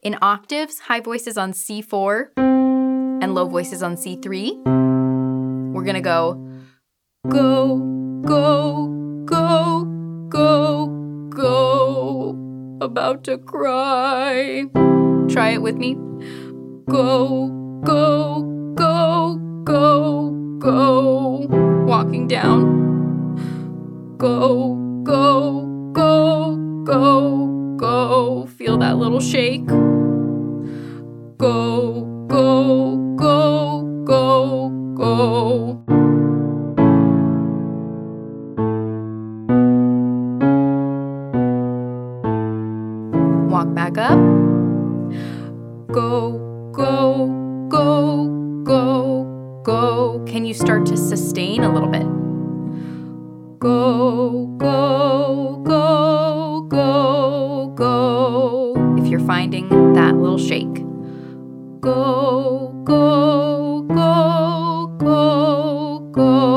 In octaves, high voices on C4 and low voices on C3. We're going to go, go, go, go, go, go, about to cry. Try it with me. Go, go, go, go, go, walking down. Go, go, go, go, go, feel that little shake. Go, go, go, go, go. Walk back up. Go, go, go, go, go. Can you start to sustain a little bit? Go, go, go, go, go. If you're finding that little shake. Go, go, go, go, go.